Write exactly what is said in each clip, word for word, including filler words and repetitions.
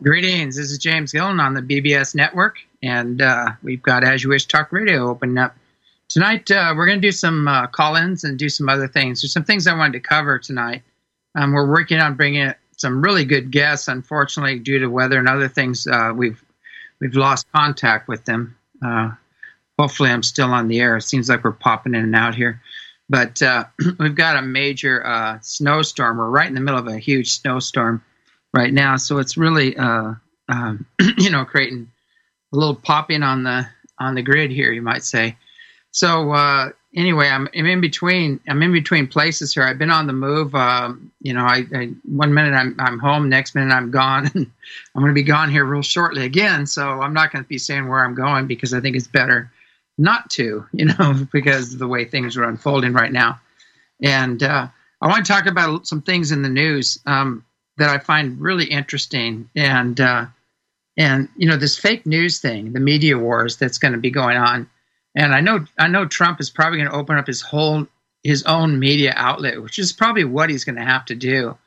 Greetings. This is James Gillen on the B B S Network, and uh, we've got As You Wish Talk Radio opening up. Tonight, uh, we're going to do some uh, call-ins and do some other things. There's some things I wanted to cover tonight. Um, we're working on bringing some really good guests. Unfortunately, due to weather and other things, uh, we've we've lost contact with them. Uh, hopefully, I'm still on the air. It seems like we're popping in and out here. But uh, we've got a major uh, snowstorm. We're right in the middle of a huge snowstorm right now, so it's really, uh, um, you know, creating a little popping on the on the grid here, you might say. So uh, anyway, I'm, I'm in between. I'm in between places here. I've been on the move. Um, you know, I, I one minute I'm I'm home, next minute I'm gone, and I'm going to be gone here real shortly again. So I'm not going to be saying where I'm going because I think it's better not to, you know, because of the way things are unfolding right now. And uh, I want to talk about some things in the news um, that I find really interesting, and uh, and you know, this fake news thing, the media wars that's going to be going on. And I know I know Trump is probably going to open up his whole his own media outlet, which is probably what he's going to have to do.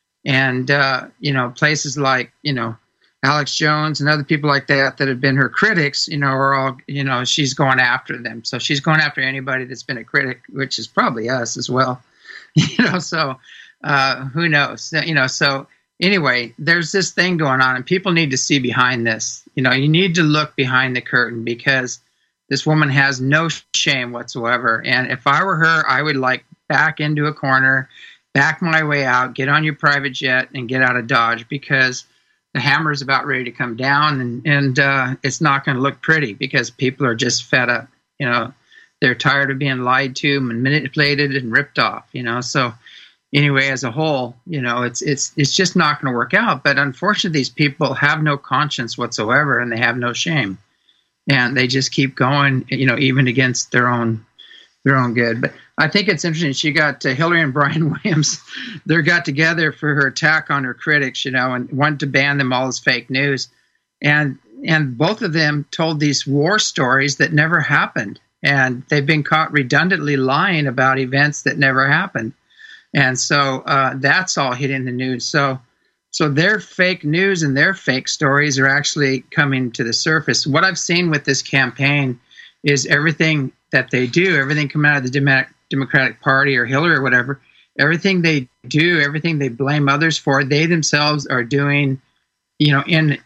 And uh, you know, places like, you know, Alex Jones and other people like that that have been her critics, you know, are all, you know, she's going after them. So she's going after anybody that's been a critic, which is probably us as well. You know, so uh, who knows? You know, so anyway, there's this thing going on, and people need to see behind this. You know, you need to look behind the curtain, because this woman has no shame whatsoever. And if I were her, I would like back into a corner, back my way out, get on your private jet and get out of Dodge, because the hammer is about ready to come down, and, and uh, it's not going to look pretty, because people are just fed up. You know, they're tired of being lied to and manipulated and ripped off, you know. So anyway, as a whole, you know, it's it's it's just not going to work out. But unfortunately, these people have no conscience whatsoever, and they have no shame. And they just keep going, you know, even against their own their own good. But I think it's interesting. She got uh, Hillary and Brian Williams. They got together for her attack on her critics, you know, and wanted to ban them all as fake news. And and both of them told these war stories that never happened. And they've been caught redundantly lying about events that never happened. And so uh, that's all hitting the news. So. So their fake news and their fake stories are actually coming to the surface. What I've seen with this campaign is everything that they do, everything coming out of the Democratic Party or Hillary or whatever, everything they do, everything they blame others for, they themselves are doing, you know, in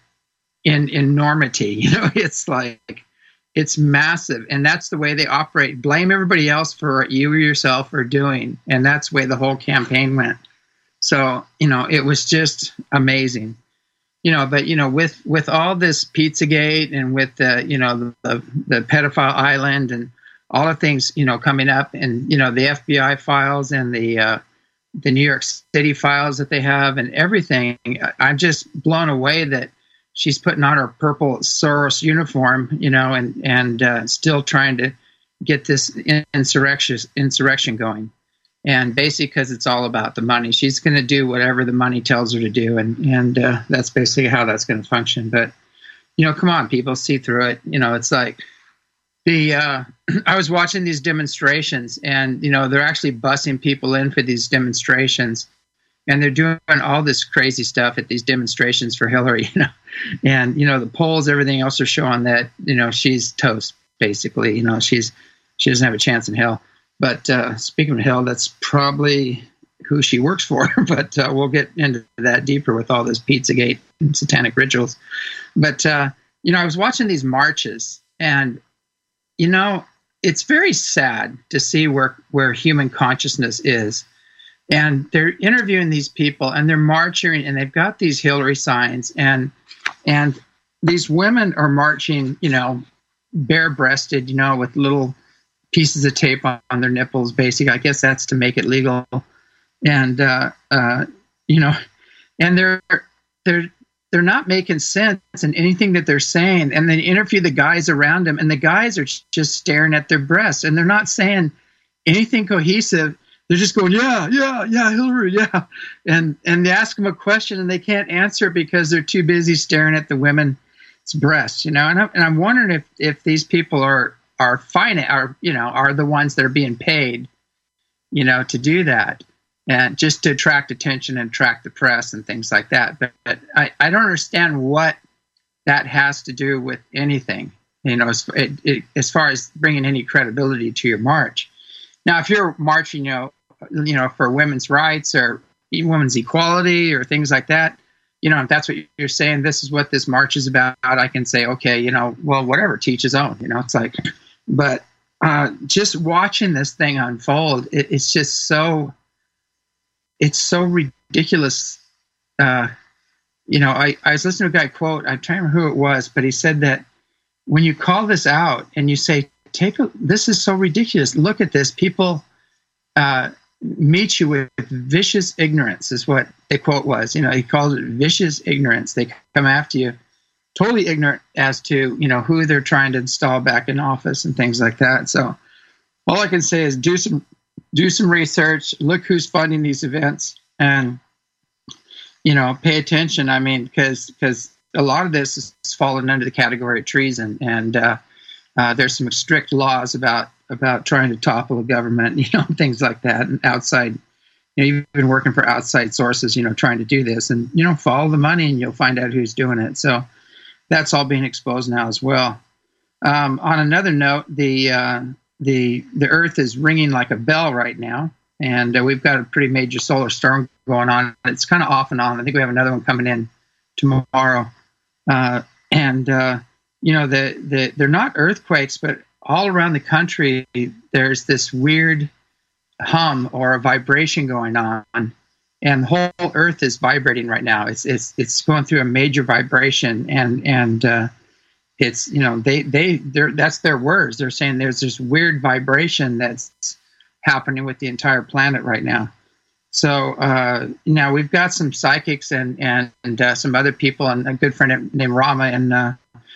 in enormity. You know, it's like, it's massive. And that's the way they operate. Blame everybody else for what you or yourself are doing. And that's the way the whole campaign went. So, you know, it was just amazing, you know, but, you know, with, with all this Pizzagate and with the, you know, the, the pedophile island and all the things, you know, coming up, and, you know, the F B I files and the, uh, the New York City files that they have and everything, I'm just blown away that she's putting on her purple Soros uniform, you know, and, and uh, still trying to get this insurrection, insurrection going. And basically, because it's all about the money, she's going to do whatever the money tells her to do, and and uh, that's basically how that's going to function. But you know, come on, people, see through it. You know, it's like the uh, I was watching these demonstrations, and you know, they're actually busing people in for these demonstrations, and they're doing all this crazy stuff at these demonstrations for Hillary. You know, and you know, the polls, everything else are showing that, you know, she's toast. Basically, you know, she's she doesn't have a chance in hell. But uh, speaking of hell, that's probably who she works for. But uh, we'll get into that deeper with all this Pizzagate and satanic rituals. But, uh, you know, I was watching these marches, and, you know, it's very sad to see where, where human consciousness is. And they're interviewing these people, and they're marching, and they've got these Hillary signs. And, and these women are marching, you know, bare-breasted, you know, with little pieces of tape on, on their nipples, basically. I guess that's to make it legal. And, uh, uh, you know, and they're, they're, they're not making sense in anything that they're saying. And they interview the guys around them, and the guys are just staring at their breasts, and they're not saying anything cohesive. They're just going, yeah, yeah, yeah, Hillary, yeah. And, and they ask them a question, and they can't answer because they're too busy staring at the women's breasts, you know? And I'm, and I'm wondering if, if these people are, are fine, are, you know, are the ones that are being paid, you know, to do that. and just to attract attention and attract the press and things like that. But, but I, I don't understand what that has to do with anything, you know, as, it, it, as far as bringing any credibility to your march. Now, if you're marching, you know, you know, for women's rights or women's equality or things like that, you know, if that's what you're saying, this is what this march is about, I can say, okay, you know, well, whatever, teach his own, you know, it's like, but uh, just watching this thing unfold, it, it's just so, it's so ridiculous. Uh, you know, I, I was listening to a guy quote, I'm trying to remember who it was, but he said that when you call this out and you say, take a, this is so ridiculous, look at this, people uh, meet you with vicious ignorance, is what the quote was. You know, he called it vicious ignorance. They come after you totally ignorant as to, you know, who they're trying to install back in office and things like that. So all I can say is do some do some research, look who's funding these events, and, you know, pay attention. I mean, because because a lot of this is falling under the category of treason, and uh, uh, there's some strict laws about about trying to topple a government, you know, things like that, and outside, you know, you've been working for outside sources, you know, trying to do this, and, you know, follow the money and you'll find out who's doing it. So that's all being exposed now as well. Um, on another note, the uh, the the Earth is ringing like a bell right now, and uh, we've got a pretty major solar storm going on. It's kind of off and on. I think we have another one coming in tomorrow, uh, and uh, you know, the the they're not earthquakes, but all around the country, there's this weird hum or a vibration going on, and the whole Earth is vibrating right now. It's it's it's going through a major vibration, and and uh, it's, you know, they they they're that's their words. They're saying there's this weird vibration that's happening with the entire planet right now. So uh, now we've got some psychics and and, and uh, some other people, and a good friend named Rama in uh,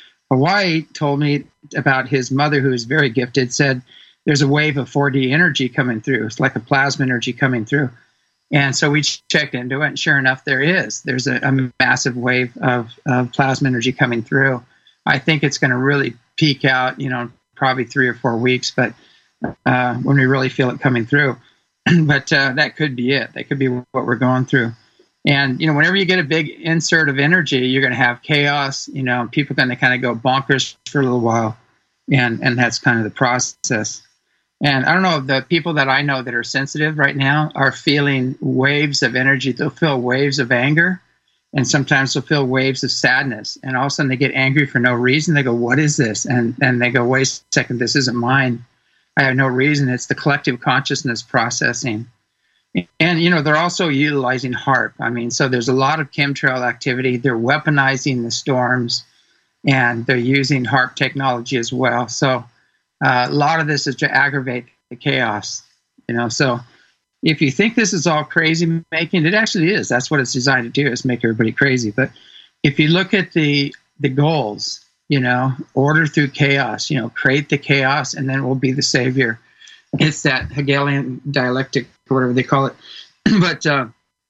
Hawaii told me about his mother, who is very gifted, said there's a wave of four D energy coming through. It's like a plasma energy coming through. And so we checked into it, and sure enough, there is. There's a, a massive wave of, of plasma energy coming through. I think it's going to really peak out, you know, probably three or four weeks, but uh, when we really feel it coming through. But uh, that could be it. That could be what we're going through. And, you know, whenever you get a big insert of energy, you're going to have chaos, you know, people are going to kind of go bonkers for a little while. And, and that's kind of the process. And I don't know, the people that I know that are sensitive right now are feeling waves of energy. They'll feel waves of anger, and sometimes they'll feel waves of sadness. And all of a sudden they get angry for no reason. They go, what is this? And, and they go, wait a second, this isn't mine. I have no reason. It's the collective consciousness processing. And, you know, they're also utilizing HAARP. I mean, so there's a lot of chemtrail activity. They're weaponizing the storms, and they're using HAARP technology as well. So uh, a lot of this is to aggravate the chaos, you know. So if you think this is all crazy making, it actually is. That's what it's designed to do, is make everybody crazy. But if you look at the the goals, you know, order through chaos, you know, create the chaos, and then we'll be the savior. It's that Hegelian dialectic, or whatever they call it. But, uh,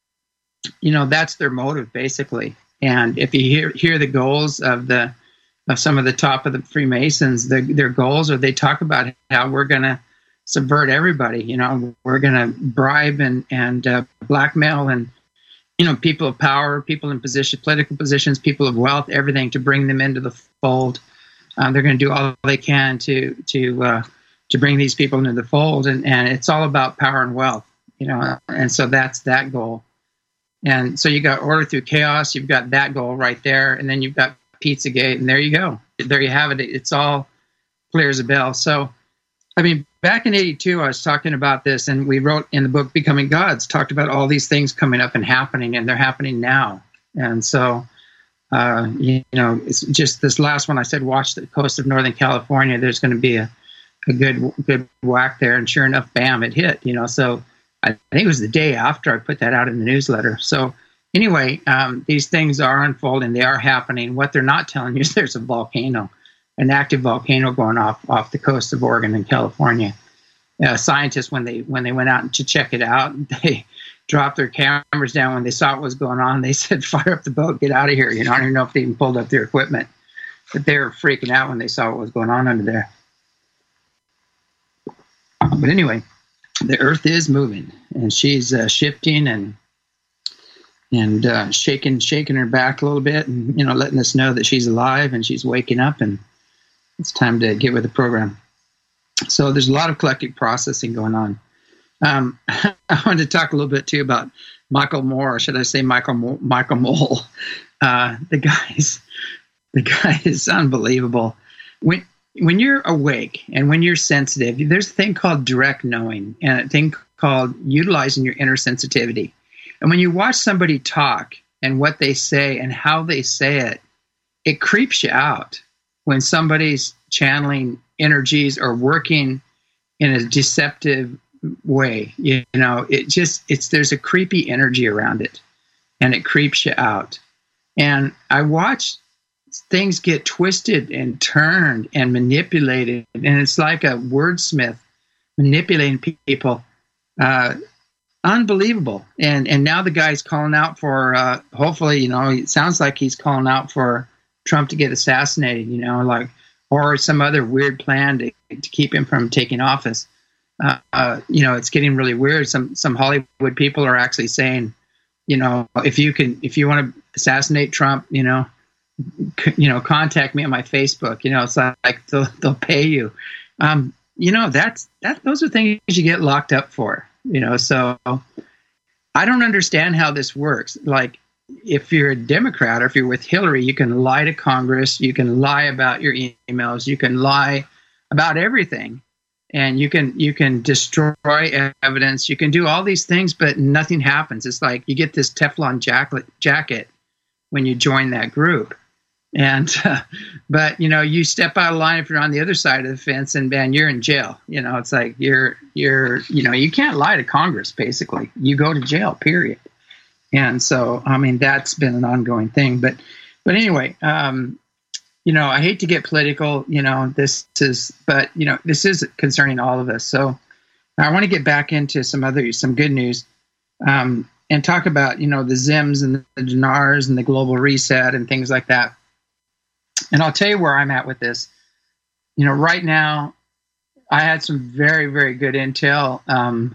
you know, that's their motive, basically. And if you hear hear the goals of the of some of the top of the Freemasons, the, their goals are, they talk about how we're going to subvert everybody. You know, we're going to bribe and, and uh, blackmail and, you know, people of power, people in position, political positions, people of wealth, everything, to bring them into the fold. Um, they're going to do all they can to to uh, to bring these people into the fold, and, and it's all about power and wealth, you know. And so that's that goal. And so you got order through chaos. You've got that goal right there, and then you've got Pizzagate, and there you go. There you have it. It's all clear as a bell. So, I mean, back in eighty-two, I was talking about this, and we wrote in the book Becoming Gods, talked about all these things coming up and happening, and they're happening now. And so, uh, you know, it's just this last one I said, watch the coast of Northern California. There's going to be a, a good good whack there, and sure enough, bam, it hit. You know, so I think it was the day after I put that out in the newsletter. So anyway, um, these things are unfolding. They are happening. What they're not telling you is there's a volcano, an active volcano going off off the coast of Oregon and California. Uh, scientists, when they when they went out to check it out, they dropped their cameras down when they saw what was going on. They said, "Fire up the boat, get out of here." You know, I don't even know if they even pulled up their equipment, but they were freaking out when they saw what was going on under there. But anyway, the Earth is moving, and she's uh, shifting and and uh, shaking shaking her back a little bit, and you know, letting us know that she's alive and she's waking up, and it's time to get with the program. So there's a lot of collective processing going on. Um, I wanted to talk a little bit too about Michael Moore, or should I say Michael Mo- Michael Mole? Uh, the guy's the guy is unbelievable. When when you're awake and when you're sensitive, there's a thing called direct knowing and a thing called utilizing your inner sensitivity. And when you watch somebody talk and what they say and how they say it, it creeps you out when somebody's channeling energies or working in a deceptive way. You know, it just, it's, there's a creepy energy around it, and it creeps you out. And I watch things get twisted and turned and manipulated, and it's like a wordsmith manipulating people. Uh, unbelievable. And and now the guy's calling out for, uh, hopefully, you know, it sounds like he's calling out for Trump to get assassinated, you know, like, or some other weird plan to, to keep him from taking office. Uh, uh, you know, it's getting really weird. Some some Hollywood people are actually saying, you know, if you can, if you want to assassinate Trump, you know, c- you know, contact me on my Facebook. You know, it's like they'll, they'll pay you. Um, you know, that's that. Those are things you get locked up for. You know, so I don't understand how this works. Like, if you're a Democrat or if you're with Hillary, you can lie to Congress, you can lie about your emails, you can lie about everything, and you can you can destroy evidence, you can do all these things, but nothing happens. It's like you get this Teflon jacket jacket when you join that group. And, uh, but, you know, you step out of line if you're on the other side of the fence, and man, you're in jail. You know, it's like you're, you're, you know, you can't lie to Congress, basically. You go to jail, period. And so, I mean, that's been an ongoing thing. But, but anyway, um, you know, I hate to get political, you know, this is, but, you know, this is concerning all of us. So I want to get back into some other, some good news. Um, and talk about, you know, the Zims and the Dinars and the global reset and things like that. And I'll tell you where I'm at with this. You know, right now, I had some very, very good intel, um,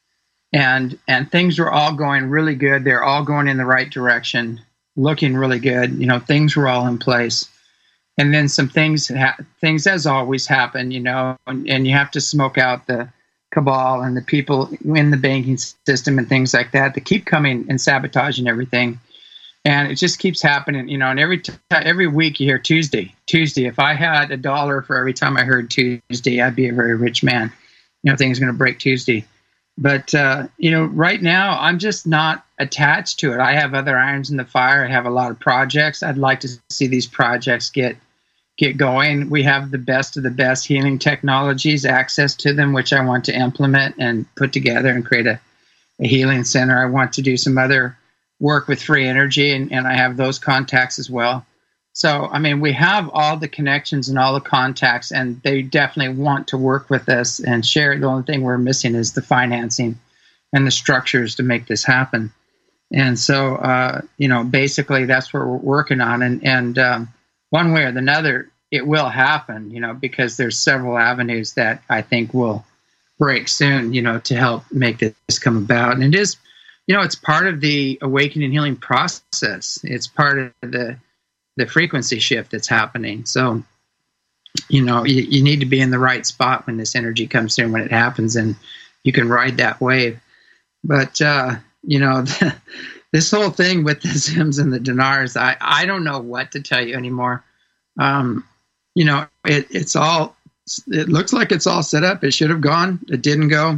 and and things were all going really good. They're all going in the right direction, looking really good. You know, things were all in place. And then some things, ha- things as always happen, you know, and, and you have to smoke out the cabal and the people in the banking system and things like that that keep coming and sabotaging everything. And it just keeps happening, you know, and every t- every week you hear Tuesday, Tuesday. If I had a dollar for every time I heard Tuesday, I'd be a very rich man. You know, things are going to break Tuesday. But, uh, you know, right now I'm just not attached to it. I have other irons in the fire. I have a lot of projects. I'd like to see these projects get get going. We have the best of the best healing technologies, access to them, which I want to implement and put together and create a, a healing center. I want to do some other work with free energy, and, and I have those contacts as well. So, I mean, we have all the connections and all the contacts, and they definitely want to work with us and share. The only thing we're missing is the financing and the structures to make this happen. And so, uh, you know, basically that's what we're working on. And, and um, one way or another, it will happen, you know, because there's several avenues that I think will break soon, you know, to help make this come about. And it is, you know, it's part of the awakening and healing process. It's part of the the frequency shift that's happening. So, you know, you, you need to be in the right spot when this energy comes through, when it happens, and you can ride that wave. But, uh, you know, the, this whole thing with the Zims and the Dinars, I, I don't know what to tell you anymore. Um, you know, it, it's all, it looks like it's all set up. It should have gone. It didn't go.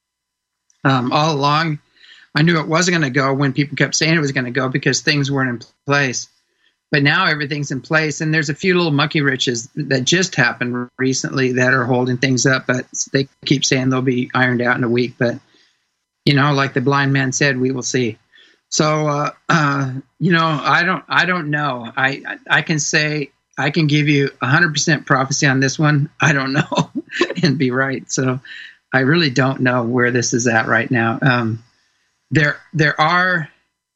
Um, all along, I knew it wasn't going to go when people kept saying it was going to go because things weren't in place. But now everything's in place, and there's a few little monkey wrenches that just happened recently that are holding things up, but they keep saying they'll be ironed out in a week. But, you know, like the blind man said, we will see. So, uh, uh, you know, I don't I don't know. I, I can say, I can give you one hundred percent prophecy on this one. I don't know and be right. So I really don't know where this is at right now. Um, there there are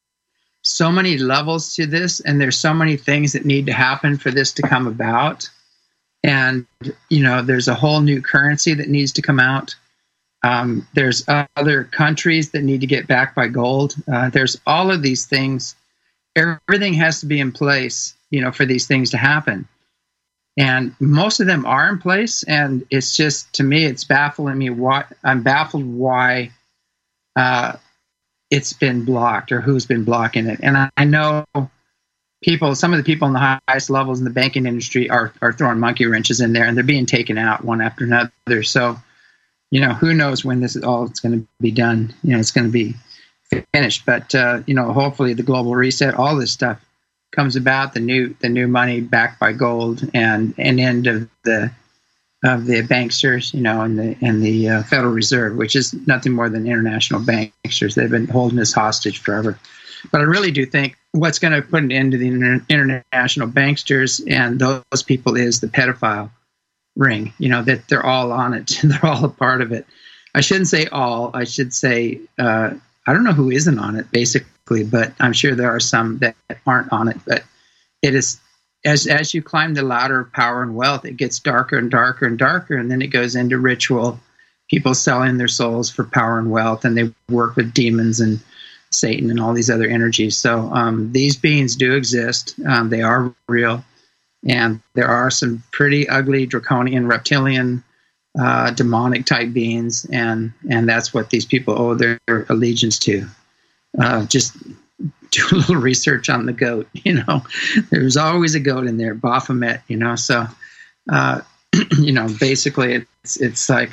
so many levels to this, and there's so many things that need to happen for this to come about. And, you know, there's a whole new currency that needs to come out. Um, there's other countries that need to get backed by gold. Uh, there's all of these things. Everything has to be in place, you know, for these things to happen. And most of them are in place. And it's just, to me, it's baffling me. Why I'm baffled why uh, it's been blocked or who's been blocking it. And I, I know people, some of the people in the highest levels in the banking industry are are throwing monkey wrenches in there, and they're being taken out one after another. So, you know, who knows when this is all it's going to be done? You know, it's going to be finished. But uh, you know, hopefully, the global reset, all this stuff comes about. The new the new money backed by gold, and an end of the of the banksters, you know, and the and the uh, Federal Reserve, which is nothing more than international banksters. They've been holding us hostage forever. But I really do think what's going to put an end to the inter- international banksters and those people is the pedophile ring. You know, that they're all on it. They're all a part of it. I shouldn't say all. I should say uh, I don't know who isn't on it, basically, but I'm sure there are some that aren't on it. But it is as as you climb the ladder of power and wealth, it gets darker and darker and darker, and then it goes into ritual. People selling their souls for power and wealth, and they work with demons and Satan and all these other energies. So um, these beings do exist. Um, they are real. And there are some pretty ugly, draconian, reptilian, uh, demonic type beings. And, and that's what these people owe their allegiance to. Uh, just do a little research on the goat. You know, there's always a goat in there, Baphomet, you know. So, uh, you know, basically it's, it's like,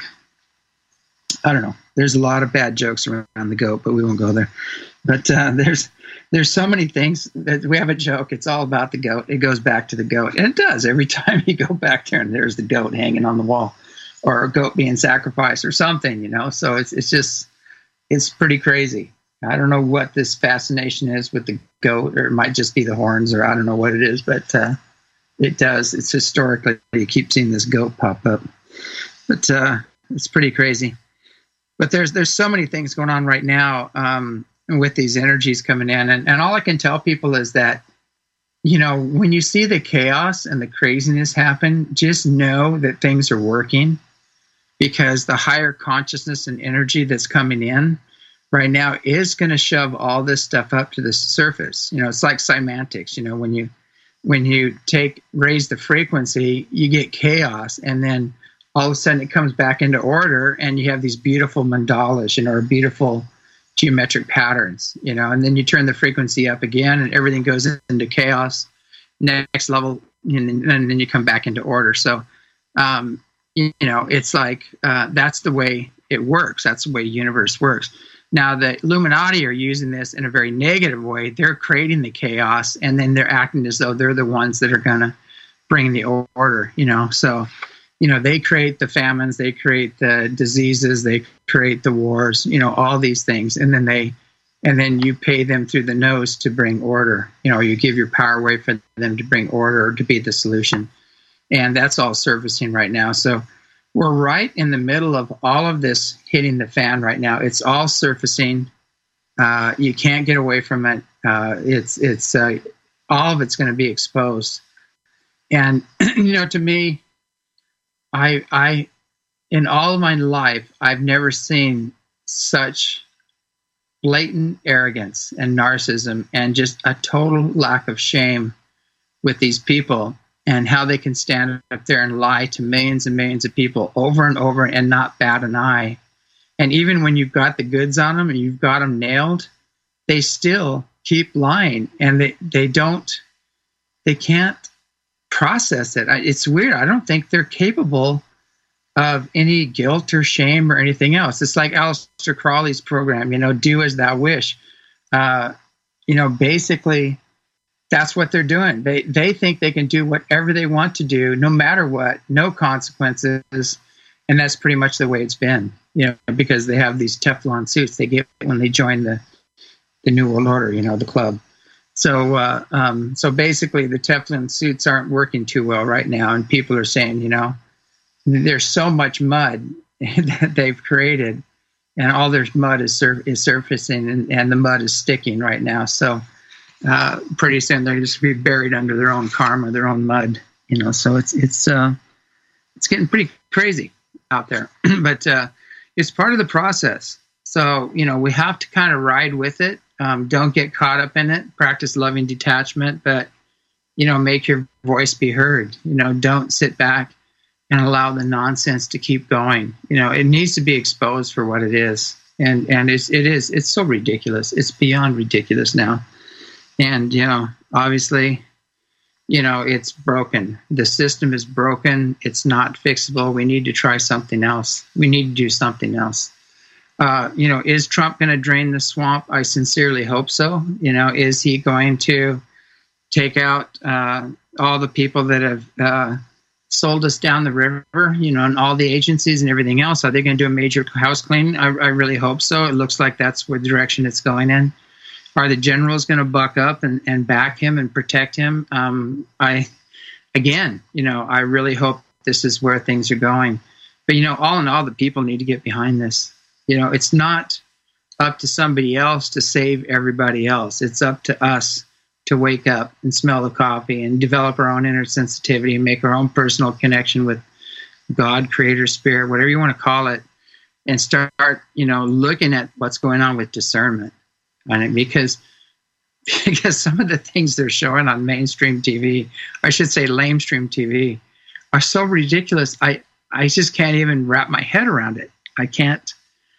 I don't know. There's a lot of bad jokes around the goat, but we won't go there. But uh, there's there's so many things that we have a joke. It's all about the goat. It goes back to the goat, and it does every time you go back there. And there's the goat hanging on the wall, or a goat being sacrificed, or something. You know, so it's it's just it's pretty crazy. I don't know what this fascination is with the goat, or it might just be the horns, or I don't know what it is, but uh, it does. It's historically you keep seeing this goat pop up, but uh, it's pretty crazy. But there's there's so many things going on right now um, with these energies coming in. And, and all I can tell people is that, you know, when you see the chaos and the craziness happen, just know that things are working, because the higher consciousness and energy that's coming in right now is going to shove all this stuff up to the surface. You know, it's like semantics. You know, when you when you take raise the frequency, you get chaos, and then all of a sudden it comes back into order, and you have these beautiful mandalas, you know, or beautiful geometric patterns, you know, and then you turn the frequency up again and everything goes into chaos, next level, and then, and then you come back into order. So, um, you know, it's like, uh, that's the way it works. That's the way the universe works. Now, the Illuminati are using this in a very negative way. They're creating the chaos, and then they're acting as though they're the ones that are going to bring the order, you know, so you know, they create the famines, they create the diseases, they create the wars, you know, all these things. And then they, and then you pay them through the nose to bring order. You know, you give your power away for them to bring order, or to be the solution. And that's all surfacing right now. So we're right in the middle of all of this hitting the fan right now. It's all surfacing. Uh, you can't get away from it. Uh, it's, it's, uh, all of it's going to be exposed. And, you know, to me, I, I, in all of my life, I've never seen such blatant arrogance and narcissism and just a total lack of shame with these people, and how they can stand up there and lie to millions and millions of people over and over and not bat an eye. And even when you've got the goods on them and you've got them nailed, they still keep lying, and they, they don't, they can't process it. It's weird. I don't think they're capable of any guilt or shame or anything else. It's like Aleister Crowley's program, you know, do as thou wish. Uh, you know, basically, that's what they're doing. They they think they can do whatever they want to do, no matter what, no consequences, and that's pretty much the way it's been. You know, because they have these Teflon suits they get when they join the the New World Order, you know, the club. So, uh, um, so basically, the Teflon suits aren't working too well right now, and people are saying, you know, there's so much mud that they've created, and all their mud is sur- is surfacing, and, and the mud is sticking right now. So, uh, pretty soon they're just be buried under their own karma, their own mud, you know. So it's it's uh, it's getting pretty crazy out there. But uh, it's part of the process. So, you know, we have to kind of ride with it. Um, don't get caught up in it. Practice loving detachment, but, you know, make your voice be heard. You know, don't sit back and allow the nonsense to keep going. You know, it needs to be exposed for what it is. And and it's, it is, it's so ridiculous. It's beyond ridiculous now. And, you know, obviously, you know, it's broken. The system is broken. It's not fixable. We need to try something else. We need to do something else. Uh, you know, is Trump going to drain the swamp? I sincerely hope so. You know, is he going to take out uh, all the people that have uh, sold us down the river, you know, and all the agencies and everything else? Are they going to do a major house clean? I, I really hope so. It looks like that's where the direction it's going in. Are the generals going to buck up and, and back him and protect him? Um, I, again, you know, I really hope this is where things are going. But, you know, all in all, the people need to get behind this. You know, it's not up to somebody else to save everybody else. It's up to us to wake up and smell the coffee and develop our own inner sensitivity and make our own personal connection with God, Creator, Spirit, whatever you want to call it, and start, you know, looking at what's going on with discernment. And because because some of the things they're showing on mainstream T V, I should say lamestream T V, are so ridiculous. I, I just can't even wrap my head around it. I can't.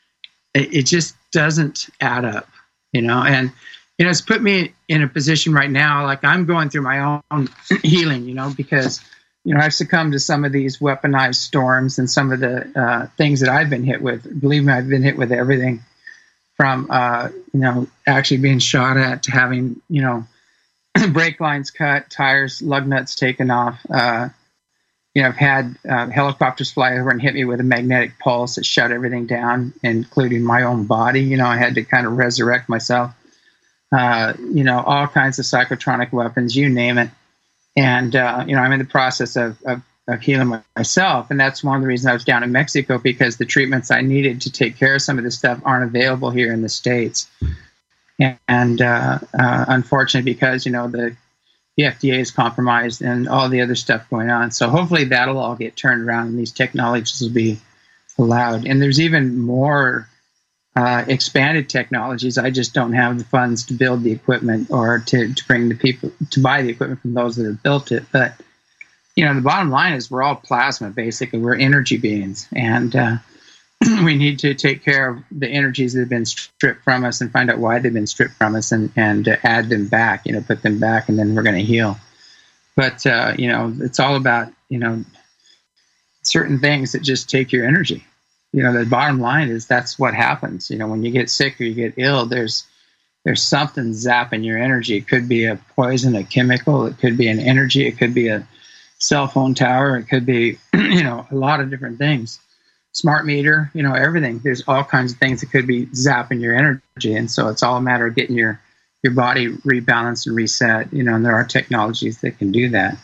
It, it just doesn't add up, you know. And you know, it's put me in a position right now, like I'm going through my own healing, you know, because you know I've succumbed to some of these weaponized storms and some of the uh, things that I've been hit with. Believe me, I've been hit with everything. From, uh, you know, actually being shot at to having, you know, brake lines cut, tires, lug nuts taken off. Uh, you know, I've had uh, helicopters fly over and hit me with a magnetic pulse that shut everything down, including my own body. You know, I had to kind of resurrect myself. Uh, you know, all kinds of psychotronic weapons, you name it. And, uh, you know, I'm in the process of, of of healing myself. And that's one of the reasons I was down in Mexico, because the treatments I needed to take care of some of this stuff aren't available here in the States. And uh, uh, unfortunately, because, you know, the, the F D A is compromised and all the other stuff going on. So hopefully that'll all get turned around and these technologies will be allowed. And there's even more uh, expanded technologies. I just don't have the funds to build the equipment or to, to bring the people to buy the equipment from those that have built it. But you know, the bottom line is we're all plasma, basically. We're energy beings. And uh, we need to take care of the energies that have been stripped from us and find out why they've been stripped from us and, and uh, add them back, you know, put them back, and then we're going to heal. But, uh, you know, it's all about, you know, certain things that just take your energy. You know, the bottom line is that's what happens. You know, when you get sick or you get ill, there's there's something zapping your energy. It could be a poison, a chemical. It could be an energy. It could be a cell phone tower. It could be, you know, a lot of different things. Smart meter, you know, everything. There's all kinds of things that could be zapping your energy. And so it's all a matter of getting your, your body rebalanced and reset, you know, and there are technologies that can do that.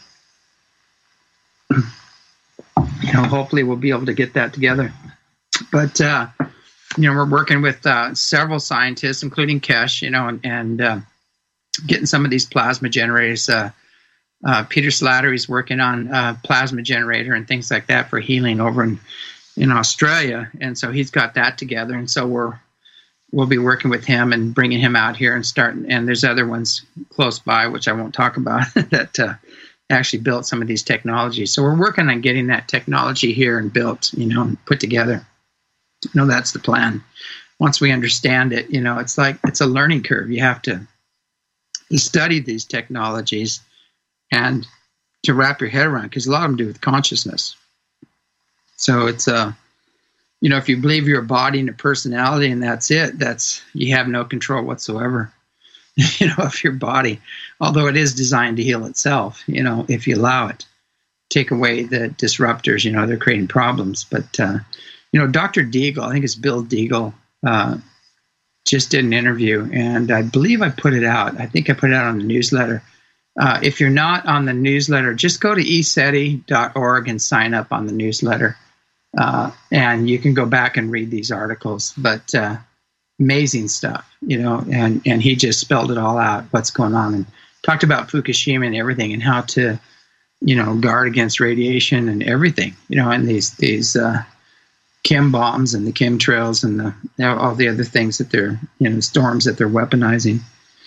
You know, hopefully we'll be able to get that together. But, uh, you know, we're working with uh, several scientists, including Kesh, you know, and, and uh, getting some of these plasma generators. Uh, Uh, Peter Slattery's working on uh, plasma generator and things like that for healing over in, in Australia, and so he's got that together. And so we're we'll be working with him and bringing him out here and starting. And there's other ones close by, which I won't talk about, that uh, actually built some of these technologies. So we're working on getting that technology here and built, you know, and put together. You know, that's the plan. Once we understand it, you know, it's like it's a learning curve. You have to study these technologies and to wrap your head around, because a lot of them do with consciousness. So it's, uh, you know, if you believe you're a body and a personality and that's it, that's, you have no control whatsoever, you know, of your body, although it is designed to heal itself, you know, if you allow it. Take away the disruptors, you know, they're creating problems. But, uh, you know, Doctor Deagle, I think it's Bill Deagle, uh, just did an interview, and I believe I put it out. I think I put it out on the newsletter. Uh, if you're not on the newsletter, just go to e seti dot org and sign up on the newsletter. Uh, and you can go back and read these articles. But uh, amazing stuff, you know, and, and he just spelled it all out, what's going on, and talked about Fukushima and everything and how to, you know, guard against radiation and everything, you know, and these, these uh, chem bombs and the chemtrails and the you know, all the other things that they're you know storms that they're weaponizing.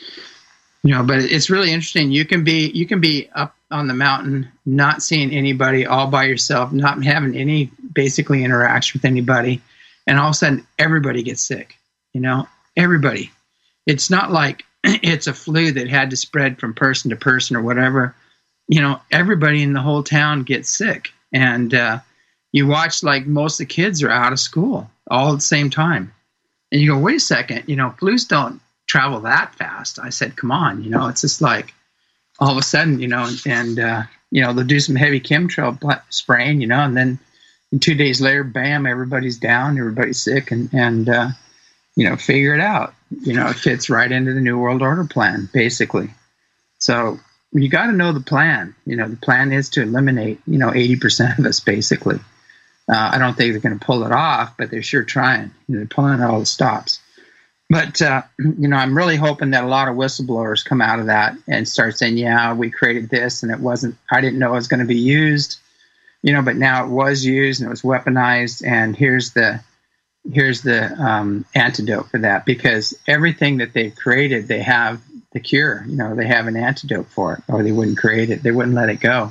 You know, but it's really interesting. You can be you can be up on the mountain, not seeing anybody, all by yourself, not having any basically interaction with anybody, and all of a sudden everybody gets sick. You know, everybody. It's not like it's a flu that had to spread from person to person or whatever. You know, everybody in the whole town gets sick, and uh, you watch like most of the kids are out of school all at the same time, and you go, wait a second, you know, flus don't travel that fast. I said, come on, you know, it's just like all of a sudden, you know, and, uh, you know, they'll do some heavy chemtrail spraying, you know, and then two days later, bam, everybody's down, everybody's sick, and, and uh, you know, figure it out. You know, it fits right into the New World Order plan, basically. So you got to know the plan. You know, the plan is to eliminate, you know, eighty percent of us, basically. Uh, I don't think they're going to pull it off, but they're sure trying. You know, they're pulling out all the stops. But, uh, you know, I'm really hoping that a lot of whistleblowers come out of that and start saying, yeah, we created this and it wasn't, I didn't know it was going to be used, you know, but now it was used and it was weaponized. And here's the, here's the um, antidote for that, because everything that they've created, they have the cure, you know, they have an antidote for it, or they wouldn't create it. They wouldn't let it go.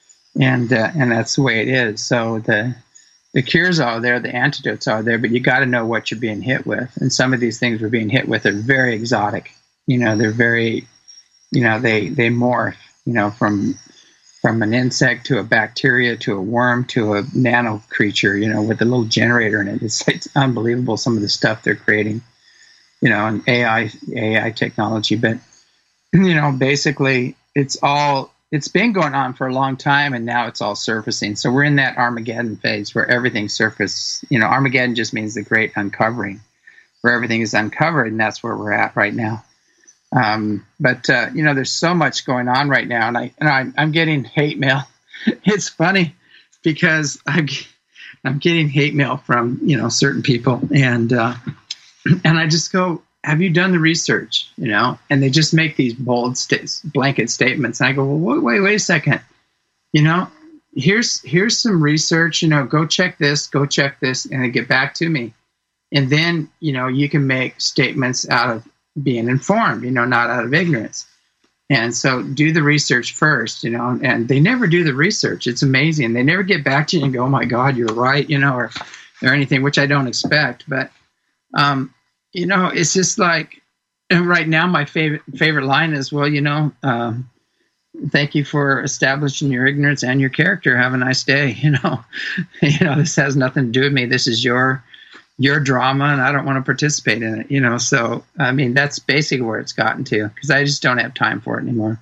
And, uh, and that's the way it is. So the, The cures are there, the antidotes are there, but you got to know what you're being hit with. And some of these things we're being hit with are very exotic. You know, they're very, you know, they they morph. You know, from from an insect to a bacteria to a worm to a nano creature. You know, with a little generator in it. It's it's unbelievable some of the stuff they're creating. You know, and A I A I technology, but you know, basically it's all. It's been going on for a long time, and now it's all surfacing. So we're in that Armageddon phase where everything surfaces. You know, Armageddon just means the great uncovering, where everything is uncovered, and that's where we're at right now. Um, but uh, you know, there's so much going on right now, and I and I, I'm getting hate mail. It's funny because I'm I'm getting hate mail from you know certain people, and uh, and I just go, have you done the research, you know? And they just make these bold st- blanket statements. And I go, well, wait, wait, wait a second. You know, here's here's some research, you know, go check this, go check this, and then get back to me. And then, you know, you can make statements out of being informed, you know, not out of ignorance. And so do the research first, you know, and they never do the research. It's amazing. They never get back to you and go, oh, my God, you're right, you know, or, or anything, which I don't expect. But, um, you know, it's just like, and right now my favorite favorite line is, well, you know, um, thank you for establishing your ignorance and your character. Have a nice day. You know, you know, this has nothing to do with me. This is your your drama, and I don't want to participate in it. You know, so I mean, that's basically where it's gotten to, because I just don't have time for it anymore.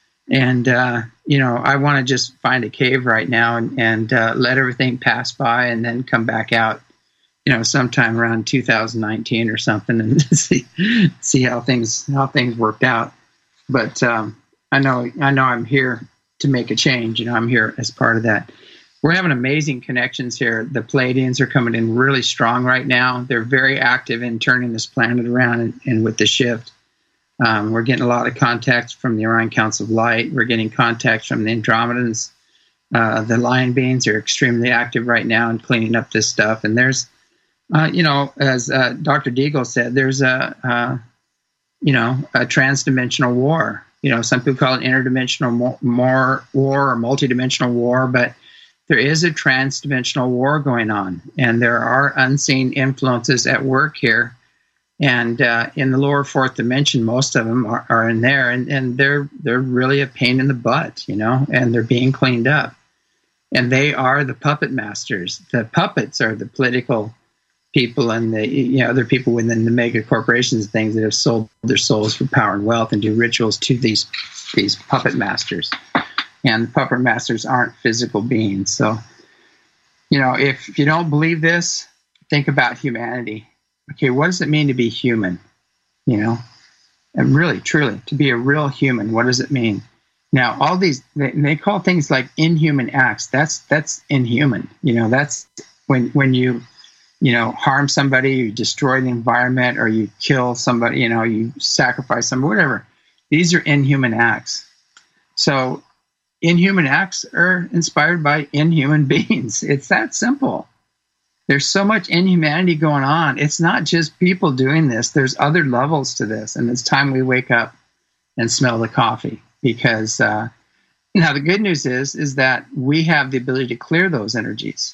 And uh, you know, I want to just find a cave right now and and uh, let everything pass by, and then come back out. You know, sometime around two thousand nineteen or something, and see see how things how things worked out. But um, I know I know I'm here to make a change. You know, I'm here as part of that. We're having amazing connections here. The Pleiadians are coming in really strong right now. They're very active in turning this planet around, and, and with the shift, um, we're getting a lot of contacts from the Orion Council of Light. We're getting contacts from the Andromedans. Uh, the Lion Beings are extremely active right now in cleaning up this stuff, and there's Uh, you know, as uh, Doctor Deagle said, there's a, uh, you know, a transdimensional war. You know, some people call it interdimensional mo- more war or multidimensional war, but there is a transdimensional war going on, and there are unseen influences at work here. And uh, in the lower fourth dimension, most of them are, are in there, and, and they're they're really a pain in the butt, you know, and they're being cleaned up. And they are the puppet masters. The puppets are the political people and the you know other people within the mega corporations and things that have sold their souls for power and wealth and do rituals to these these puppet masters. And the puppet masters aren't physical beings. So, you know, if, if you don't believe this, think about humanity. Okay, what does it mean to be human? You know, and really, truly, to be a real human, what does it mean? Now, all these they, they call things like inhuman acts. That's that's inhuman. You know, that's when when you you know, harm somebody, you destroy the environment, or you kill somebody, you know, you sacrifice somebody, whatever. These are inhuman acts. So inhuman acts are inspired by inhuman beings. It's that simple. there's so much inhumanity going on. It's not just people doing this. There's other levels to this, and it's time we wake up and smell the coffee. Because uh, now the good news is is that we have the ability to clear those energies,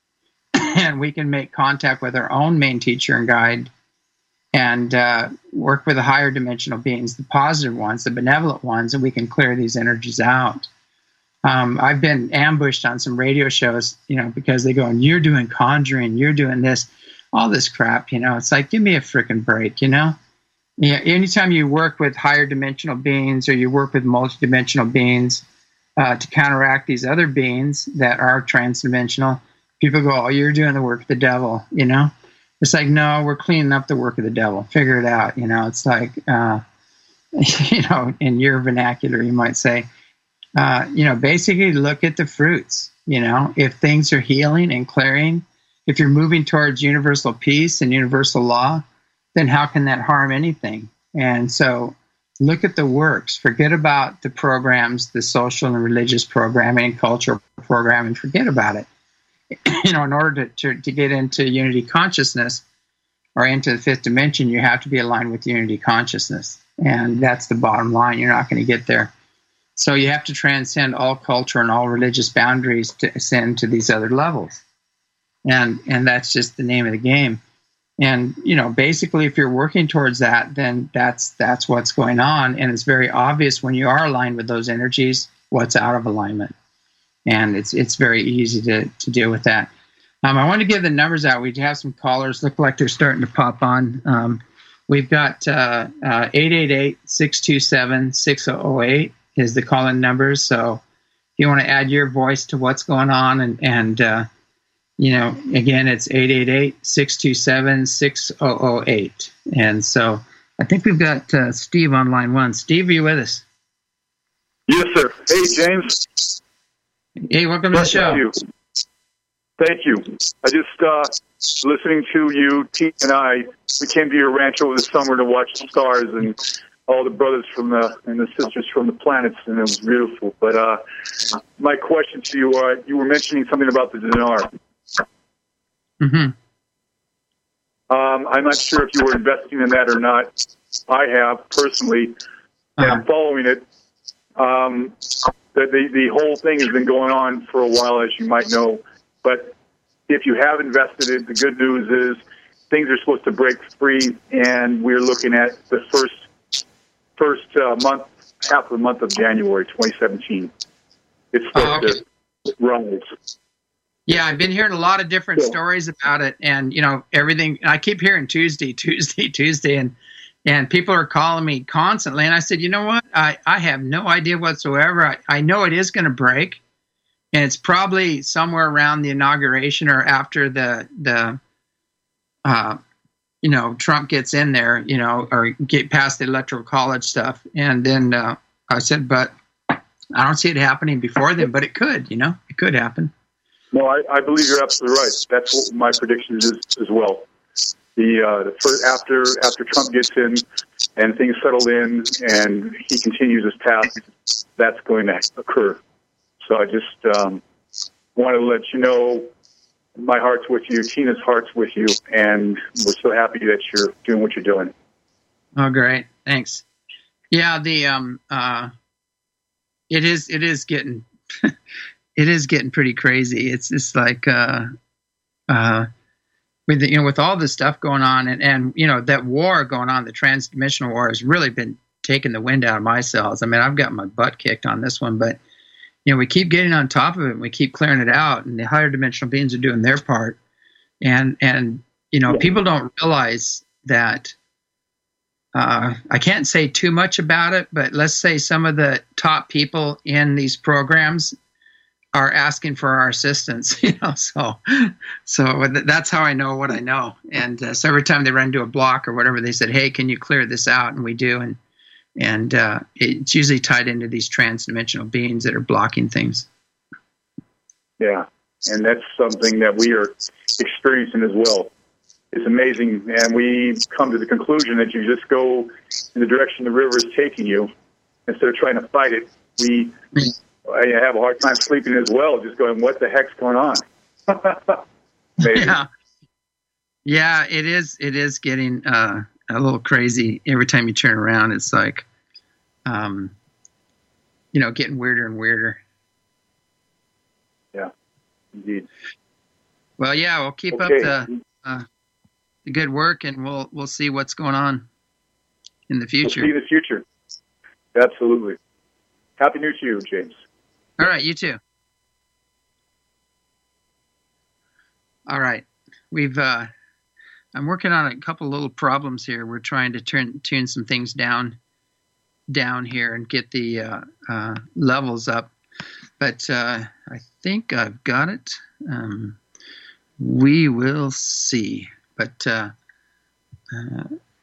and we can make contact with our own main teacher and guide, and uh, work with the higher dimensional beings, the positive ones, the benevolent ones, and we can clear these energies out. Um, I've been ambushed on some radio shows, you know, because they go, and you're doing conjuring, you're doing this, all this crap, you know. It's like, give me a freaking break, you know. Yeah, anytime you work with higher dimensional beings or you work with multidimensional beings uh, to counteract these other beings that are transdimensional, people go, oh, you're doing the work of the devil, you know. It's like, no, we're cleaning up the work of the devil. Figure it out, you know. It's like, uh, you know, in your vernacular, you might say, uh, you know, basically look at the fruits, you know. If things are healing and clearing, if you're moving towards universal peace and universal law, then how can that harm anything? And so look at the works. Forget about the programs, the social and religious programming, cultural programming. Forget about it. You know, in order to, to, to get into unity consciousness or into the fifth dimension, you have to be aligned with unity consciousness. And that's the bottom line. You're not going to get there. So you have to transcend all culture and all religious boundaries to ascend to these other levels. And and that's just the name of the game. And, you know, basically, if you're working towards that, then that's that's what's going on. And it's very obvious when you are aligned with those energies, what's out of alignment. And it's it's very easy to, to deal with that. Um, I want to give the numbers out. We have some callers. Look like they're starting to pop on. Um, we've got uh, uh, eight eight eight, six two seven, six zero zero eight is the call-in number. So if you want to add your voice to what's going on and, and uh, you know, again, it's eight eight eight, six two seven, six zero zero eight. And so I think we've got uh, Steve on line one. Steve, are you with us? Yes, sir. Hey, James. Hey, welcome to the show. Thank you. Thank you. I just, uh, listening to you, T and I, we came to your ranch over the summer to watch the stars and all the brothers from the, and the sisters from the planets, and it was beautiful. But uh, my question to you, uh, you were mentioning something about the dinar. Mm-hmm. Um, I'm not sure if you were investing in that or not. I have, personally, and uh-huh. I'm following it. Um, the, the, the whole thing has been going on for a while, as you might know. But if you have invested it, the good news is things are supposed to break free, and we're looking at the first first uh, month, half of the month of January twenty seventeen. It's supposed oh, okay. to rise. Yeah, I've been hearing a lot of different yeah. stories about it, and you know everything. I keep hearing Tuesday, Tuesday, Tuesday, and and people are calling me constantly. And I said, you know what? I, I have no idea whatsoever. I, I know it is going to break, and it's probably somewhere around the inauguration or after the the, uh, you know, Trump gets in there, you know, or get past the electoral college stuff. And then uh, I said, but I don't see it happening before then, but it could, you know, it could happen. No, I, I believe you're absolutely right. That's what my prediction is as well. The, uh, the first, after after Trump gets in and things settle in and he continues his path, that's going to occur. So I just um, wanted to let you know my heart's with you, Tina's heart's with you, and we're so happy that you're doing what you're doing. Oh, great! Thanks. Yeah, the um, uh, it is it is getting. It is getting pretty crazy. It's just like, uh, uh, with the, you know, with all this stuff going on, and, and you know that war going on, the transdimensional war has really been taking the wind out of my sails. I mean, I've got my butt kicked on this one, but you know, we keep getting on top of it, and we keep clearing it out, and the higher dimensional beings are doing their part, and and you know, people don't realize that. Uh, I can't say too much about it, but let's say some of the top people in these programs are asking for our assistance, you know, so so that's how I know what I know. And uh, so every time they run into a block or whatever, they said, hey, can you clear this out? And we do. And and uh, it's usually tied into these transdimensional beings that are blocking things. Yeah, and that's something that we are experiencing as well. It's amazing. And we come to the conclusion that you just go in the direction the river is taking you instead of trying to fight it. We... I have a hard time sleeping as well, just going, what the heck's going on? Yeah, Yeah, it is. It is getting uh, a little crazy every time you turn around. It's like, um, you know, getting weirder and weirder. Yeah, indeed. Well, yeah, we'll keep Okay. up the, uh, the good work, and we'll we'll see what's going on in the We'll future. see the future. Absolutely. Happy New Year to you, James. All right, you too. All right, we've. Uh, I'm working on a couple little problems here. We're trying to turn tune some things down, down here, and get the uh, uh, levels up. But uh, I think I've got it. Um, we will see. But uh, uh,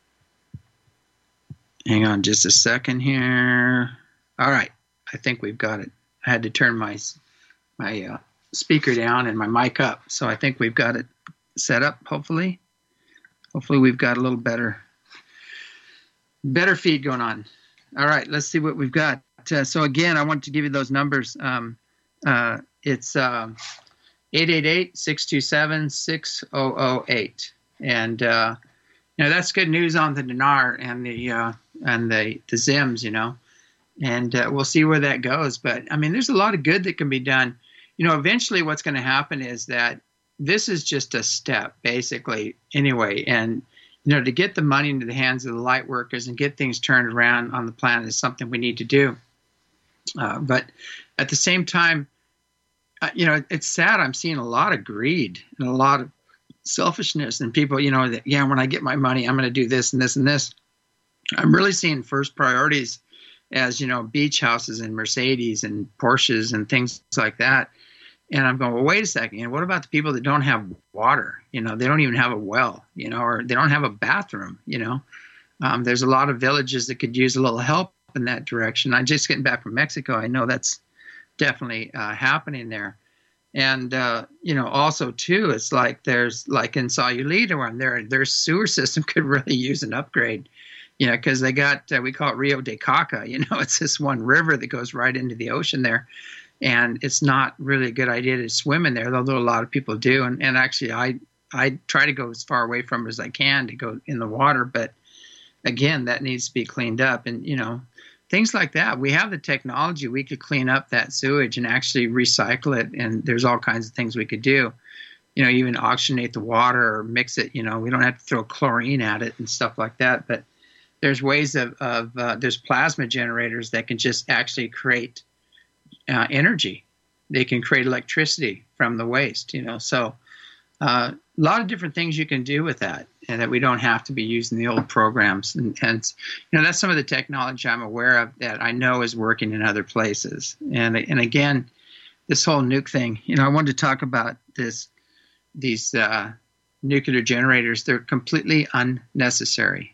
hang on just a second here. All right, I think we've got it. I had to turn my my uh, speaker down and my mic up, so I think we've got it set up. Hopefully, hopefully we've got a little better better feed going on. All right, let's see what we've got. Uh, so again, I want to give you those numbers. Um, uh, it's um, eight eight eight, six two seven, six zero zero eight, and uh, you know that's good news on the dinar and the uh, and the the Zims, you know, and uh, we'll see where that goes. But I mean, there's a lot of good that can be done. You know, eventually, what's going to happen is that this is just a step, basically, anyway, and you know, to get the money into the hands of the light workers and get things turned around on the planet is something we need to do. Uh, but at the same time, uh, you know, it's sad. I'm seeing a lot of greed and a lot of selfishness and people, you know, that, yeah, when I get my money, I'm going to do this and this and this. I'm really seeing first priorities as, you know, beach houses and Mercedes and Porsches and things like that. And I'm going, well, wait a second. You know, what about the people that don't have water? You know, they don't even have a well, you know, or they don't have a bathroom, you know. Um, there's a lot of villages that could use a little help in that direction. I'm just getting back from Mexico. I know that's definitely uh, happening there. And, uh, you know, also, too, it's like there's like in Sayulita, where their, their sewer system could really use an upgrade, you know, because they got, uh, we call it Rio de Caca. You know, it's this one river that goes right into the ocean there. And it's not really a good idea to swim in there, although a lot of people do. And, and actually, I I try to go as far away from it as I can to go in the water. But again, that needs to be cleaned up. And, you know, things like that. We have the technology. We could clean up that sewage and actually recycle it. And there's all kinds of things we could do. You know, even oxygenate the water or mix it. You know, we don't have to throw chlorine at it and stuff like that. But there's ways of, of uh, there's plasma generators that can just actually create Uh, energy. They can create electricity from the waste, you know. So uh, a lot of different things you can do with that, and that we don't have to be using the old programs. And, and you know, that's some of the technology I'm aware of that I know is working in other places. And and again, this whole nuke thing, you know, I wanted to talk about this. These uh, nuclear generators, they're completely unnecessary.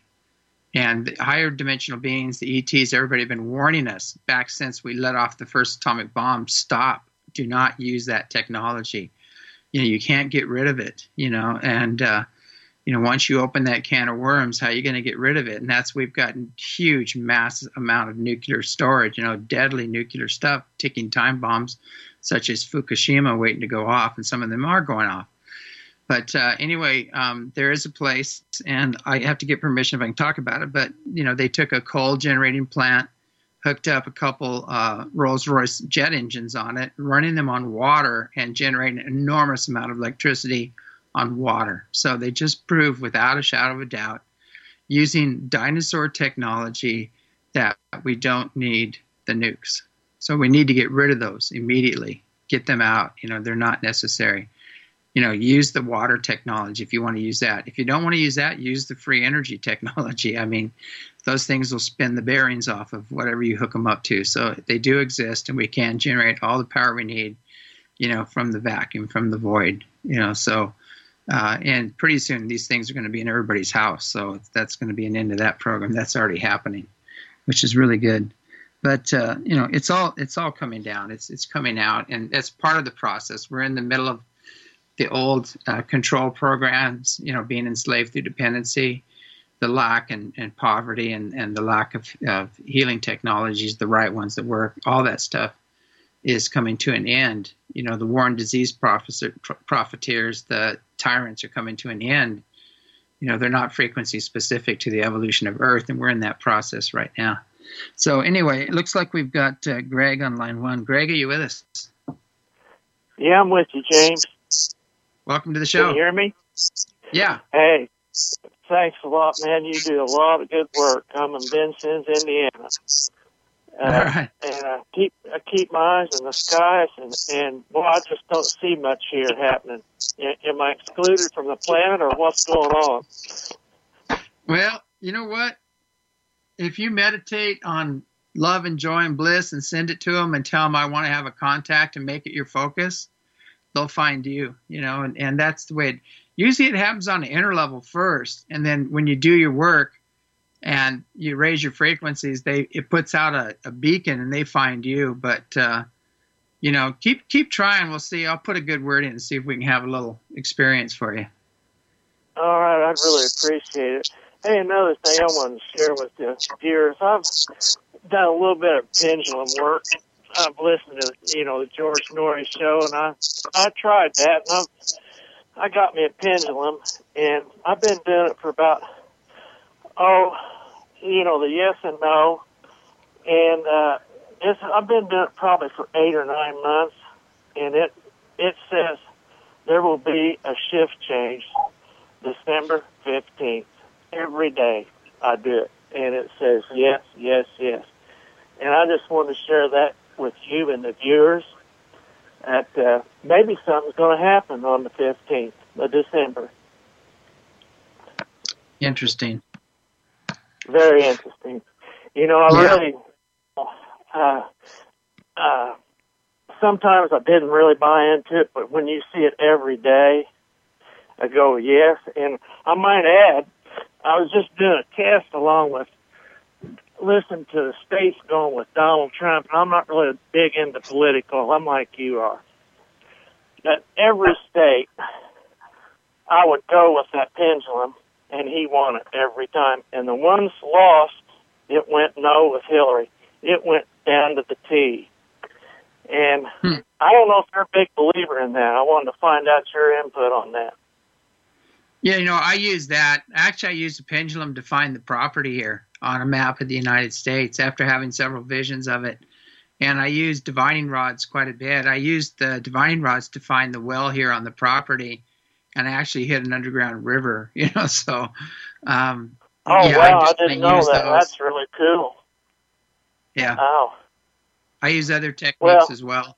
And the higher dimensional beings, the E Ts, everybody have been warning us back since we let off the first atomic bomb. Stop. Do not use that technology. You know, you can't get rid of it, you know. And, uh, you know, once you open that can of worms, how are you going to get rid of it? And that's, we've got huge, massive amount of nuclear storage, you know, deadly nuclear stuff, ticking time bombs, such as Fukushima waiting to go off. And some of them are going off. But uh, anyway, um, there is a place, and I have to get permission if I can talk about it, but, you know, they took a coal generating plant, hooked up a couple uh, Rolls-Royce jet engines on it, running them on water and generating an enormous amount of electricity on water. So they just proved without a shadow of a doubt, using dinosaur technology, that we don't need the nukes. So we need to get rid of those immediately, get them out. You know, they're not necessary. You know, use the water technology if you want to use that. If you don't want to use that, use the free energy technology. I mean, those things will spin the bearings off of whatever you hook them up to. So they do exist, and we can generate all the power we need, you know, from the vacuum, from the void, you know. So, uh, and pretty soon these things are going to be in everybody's house. So that's going to be an end to that program. That's already happening, which is really good. But, uh, you know, it's all it's all coming down. It's, it's coming out, and that's part of the process. We're in the middle of the old uh, control programs, you know, being enslaved through dependency, the lack and, and poverty and, and the lack of, of healing technologies, the right ones that work, all that stuff is coming to an end. You know, the war and disease profiteers, the tyrants are coming to an end. you know, they're not frequency specific to the evolution of Earth, and we're in that process right now. So anyway, it looks like we've got uh, Greg on line one. Greg, are you with us? Yeah, I'm with you, James. Welcome to the show. Can you hear me? Yeah. Hey, thanks a lot, man. You do a lot of good work. I'm in Vincennes, Indiana. Uh, All right. And I keep I keep my eyes in the skies, and, and boy, I just don't see much here happening. Am I excluded from the planet, or what's going on? Well, you know what? If you meditate on love and joy and bliss and send it to them and tell them I want to have a contact and make it your focus, they'll find you, you know, and, and that's the way it, usually it happens on the inner level first. And then when you do your work and you raise your frequencies, they, it puts out a, a beacon and they find you. But, uh, you know, keep, keep trying. We'll see. I'll put a good word in and see if we can have a little experience for you. All right. I'd really appreciate it. Hey, another thing I wanted to share with the viewers, I've done a little bit of pendulum work. I've listened to, you know, the George Norrie show, and I I tried that, and I I got me a pendulum, and I've been doing it for about, oh, you know, the yes and no, and uh, it's, I've been doing it probably for eight or nine months, and it it says there will be a shift change December fifteenth. Every day I do it, and it says yes, yes, yes. And I just want to share that with you and the viewers that uh, maybe something's going to happen on the fifteenth of December. Interesting. Very interesting. You know, I Yeah. really, uh, uh, sometimes I didn't really buy into it, but when you see it every day, I go, yes. And I might add, I was just doing a test along with listening to the states going with Donald Trump, and I'm not really big into political. I'm like you are. But every state, I would go with that pendulum, and he won it every time. And the ones lost, it went no with Hillary. It went down to the T. And Hmm. I don't know if you're a big believer in that. I wanted to find out your input on that. Yeah, you know, I use that. Actually, I use the pendulum to find the property here on a map of the United States after having several visions of it. And I use divining rods quite a bit. I used the divining rods to find the well here on the property, and I actually hit an underground river, you know, so. Um, Oh, yeah, wow, I just didn't kinda know use that. those. That's really cool. Yeah, Wow. I use other techniques Well- as well.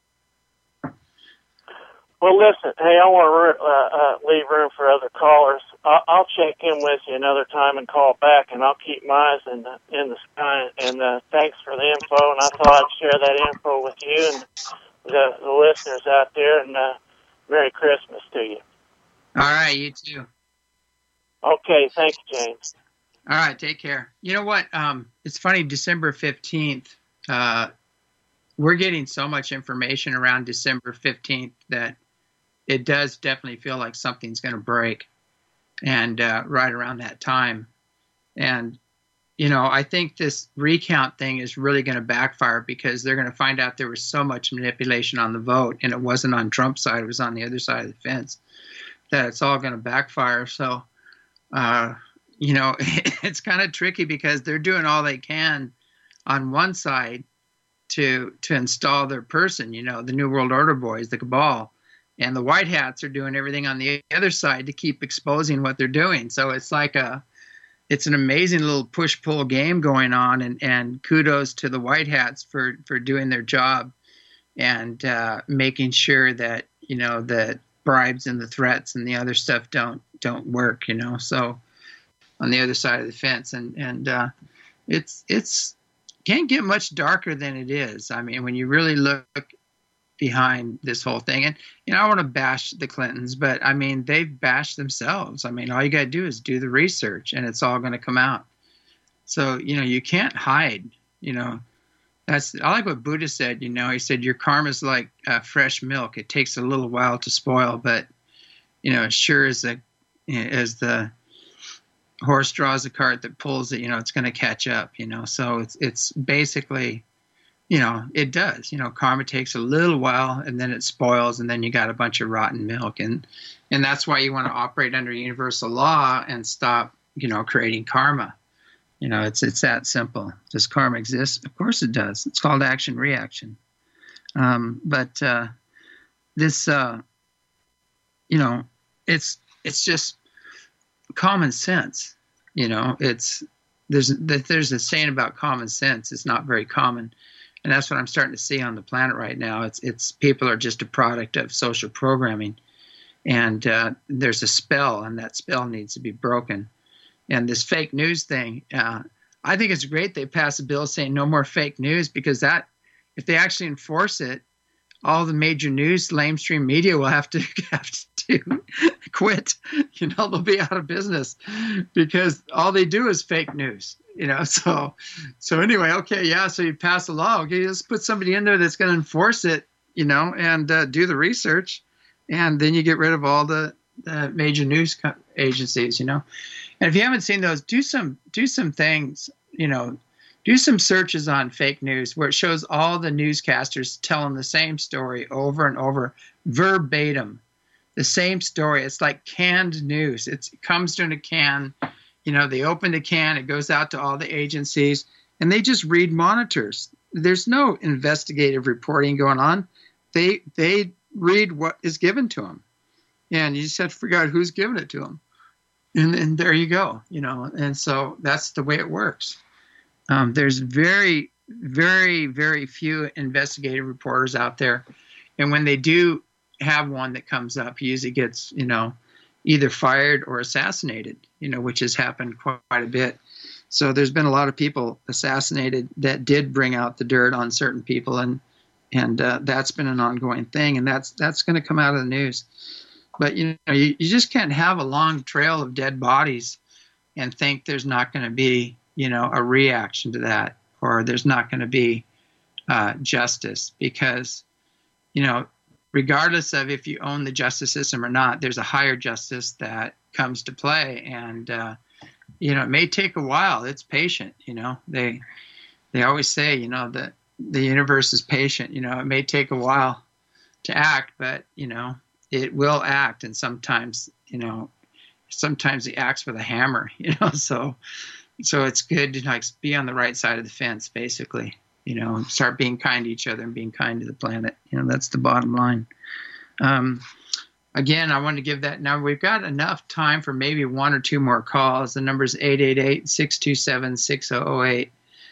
Well, listen, hey, I want to uh, uh, leave room for other callers. I'll, I'll check in with you another time and call back, and I'll keep my eyes in the, in the sky. And uh, thanks for the info, and I thought I'd share that info with you and the, the listeners out there, and uh, Merry Christmas to you. All right, you too. Okay, thanks, James. All right, take care. You know what? Um, it's funny, December fifteenth, uh, we're getting so much information around December fifteenth that it does definitely feel like something's going to break, and uh, right around that time. And, you know, I think this recount thing is really going to backfire because they're going to find out there was so much manipulation on the vote, and it wasn't on Trump's side, it was on the other side of the fence, that it's all going to backfire. So, uh, you know, it's kind of tricky because they're doing all they can on one side to to install their person, you know, the New World Order boys, the cabal. And the white hats are doing everything on the other side to keep exposing what they're doing. So it's like a, it's an amazing little push-pull game going on. And, and kudos to the white hats for, for doing their job and uh, making sure that, you know, the bribes and the threats and the other stuff don't don't work, you know. So on the other side of the fence. And, and uh, it's, it's can't get much darker than it is. I mean, when you really look behind this whole thing. And, you know, I want to bash the Clintons, but I mean, they've bashed themselves. I mean, all you got to do is do the research and it's all going to come out. So, you know, you can't hide, you know, that's, I like what Buddha said, you know, he said, your karma is like uh, fresh milk. It takes a little while to spoil, but, you know, as sure as the, as the horse draws the cart that pulls it, you know, it's going to catch up, you know? So it's, it's basically, you know, it does. You know, karma takes a little while, and then it spoils, and then you got a bunch of rotten milk, and and that's why you want to operate under universal law and stop, you know, creating karma. You know, it's it's that simple. Does karma exist? Of course it does. It's called action reaction. Um, but uh, this, uh, you know, it's it's just common sense. You know, it's there's there's a saying about common sense. It's not very common, and that's what I'm starting to see on the planet right now. It's it's people are just a product of social programming, and uh, there's a spell, and that spell needs to be broken. And this fake news thing, uh, I think it's great they passed a bill saying no more fake news, because that, if they actually enforce it, all the major news, lamestream media will have to have to quit. You know, they'll be out of business because all they do is fake news. You know, so so anyway, okay, yeah. So you pass a law, okay, let's put somebody in there that's going to enforce it. You know, and uh, do the research, and then you get rid of all the, the major news co- agencies. You know. And if you haven't seen those, do some do some things, you know, do some searches on fake news where it shows all the newscasters telling the same story over and over, verbatim, the same story. It's like canned news. It's, it comes in a can, you know, they open the can, it goes out to all the agencies, and they just read monitors. There's no investigative reporting going on. They they read what is given to them, and you just have to figure out who's giving it to them. And, and there you go, you know, and so that's the way it works. Um, there's very, very, very few investigative reporters out there. And when they do have one that comes up, he usually gets, you know, either fired or assassinated, you know, which has happened quite a bit. So there's been a lot of people assassinated that did bring out the dirt on certain people. And and uh, that's been an ongoing thing. And that's that's going to come out of the news. But, you know, you, you just can't have a long trail of dead bodies and think there's not going to be, you know, a reaction to that, or there's not going to be uh, justice, because, you know, regardless of if you own the justice system or not, there's a higher justice that comes to play. And, uh, you know, it may take a while. It's patient, you know. They they always say, you know, that the universe is patient. You know, it may take a while to act, but, you know, it will act, and sometimes, you know, sometimes it acts with a hammer, you know, so so it's good to like be on the right side of the fence, basically, you know, and start being kind to each other and being kind to the planet. You know, that's the bottom line. Um, again, I wanted to give that number. We've got enough time for maybe one or two more calls. The number is eight eight eight, six two seven, six zero zero eight.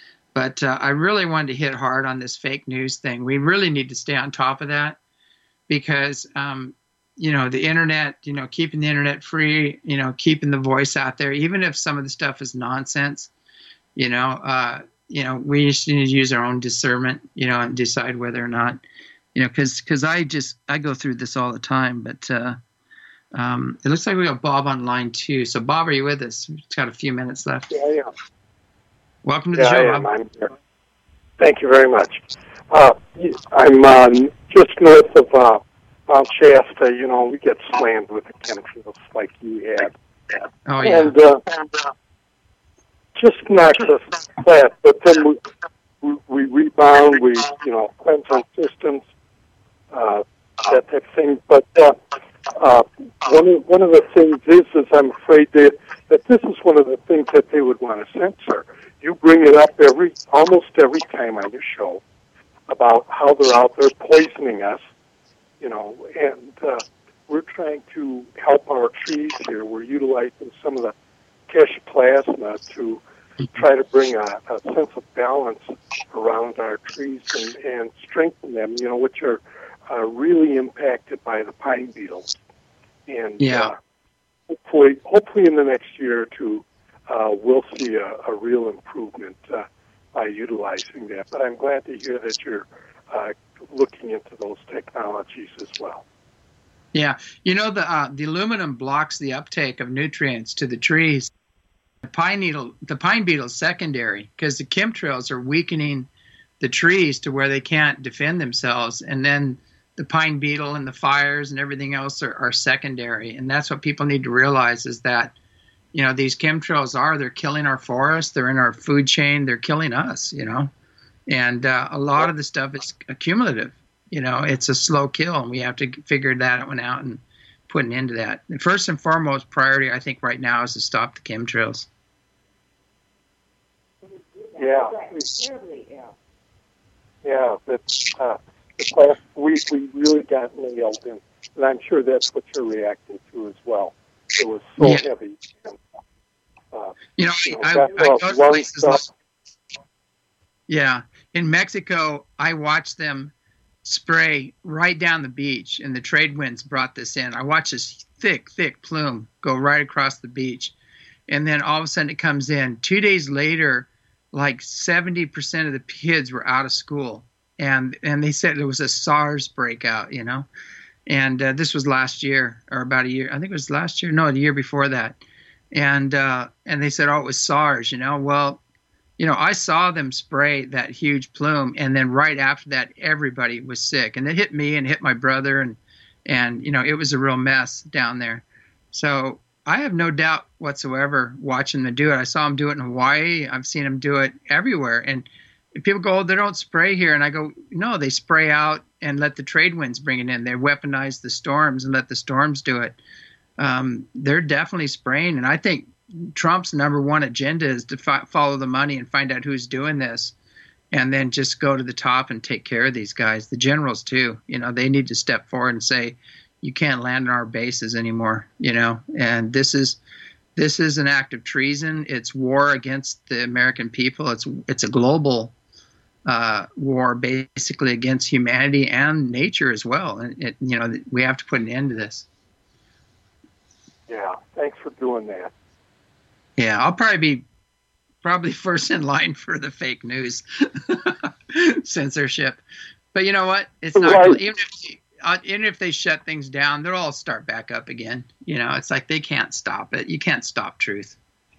But uh, I really wanted to hit hard on this fake news thing. We really need to stay on top of that, because um, you know, the internet, you know, keeping the internet free, you know, keeping the voice out there, even if some of the stuff is nonsense, you know, uh, you know, we just need to use our own discernment, you know, and decide whether or not, you know, because because I just, I go through this all the time. But uh, um, it looks like we got Bob on line two. So, Bob, are you with us? We've got a few minutes left. Yeah, yeah. Welcome to the yeah, show, I am. Bob. I'm here. Thank you very much. Uh, I'm um, just north of uh, Mount Shasta. You know, we get slammed with the chemtrails like you had. Oh, yeah. And uh, just knocks us flat, but then we, we, we rebound, we, you know, cleanse our systems, uh, that type of thing. But uh, uh, one, of, one of the things is, is I'm afraid that, that this is one of the things that they would want to censor. You bring it up every, almost every time on your show about how they're out there poisoning us, you know, and uh, we're trying to help our trees here. We're utilizing some of the Keshe plasma to try to bring a, a sense of balance around our trees and, and strengthen them, you know, which are uh, really impacted by the pine beetles. And yeah. uh, hopefully, hopefully in the next year or two, uh, we'll see a, a real improvement uh, by utilizing that. But I'm glad to hear that you're uh, looking into those technologies as well. Yeah, you know, the uh, the aluminum blocks the uptake of nutrients to the trees. The pine needle, the pine beetle is secondary because the chemtrails are weakening the trees to where they can't defend themselves, and then the pine beetle and the fires and everything else are, are secondary. And that's what people need to realize is that, you know, these chemtrails are, they're killing our forests, they're in our food chain, they're killing us, you know. And uh, a lot of the stuff is accumulative. You know, it's a slow kill, and we have to figure that one out and put an end to that. The first and foremost priority, I think, right now is to stop the chemtrails. Yeah. Yeah, that's, uh, this last week we really got nailed, and, and I'm sure that's what you're reacting to as well. It was so Yeah. heavy. And, uh, You know, you know, I, got I off go to one places like, stuff. yeah, in Mexico, I watched them spray right down the beach, and the trade winds brought this in. I watched this thick, thick plume go right across the beach, and then all of a sudden it comes in. Two days later, like seventy percent of the kids were out of school, and and they said it was a SARS breakout, you know. And uh, this was last year, or about a year. I think it was last year. No, the year before that. And uh, and they said, oh, it was SARS, you know. Well, you know, I saw them spray that huge plume, and then right after that, everybody was sick, and it hit me and hit my brother, and and you know, it was a real mess down there. So I have no doubt whatsoever watching them do it. I saw them do it in Hawaii. I've seen them do it everywhere. And people go, oh, they don't spray here. And I go, no, they spray out and let the trade winds bring it in. They weaponize the storms and let the storms do it. Um, they're definitely spraying. And I think Trump's number one agenda is to fi- follow the money and find out who's doing this, and then just go to the top and take care of these guys. The generals, too. You know, they need to step forward and say, you can't land on our bases anymore, you know. And this is this is an act of treason. It's war against the American people. It's it's a global uh, war, basically, against humanity and nature as well. And it, you know, we have to put an end to this. Yeah, thanks for doing that. Yeah, I'll probably be probably first in line for the fake news censorship. But you know what? It's not Right. even if uh, even if they shut things down, they'll all start back up again. You know, it's like they can't stop it. You can't stop truth.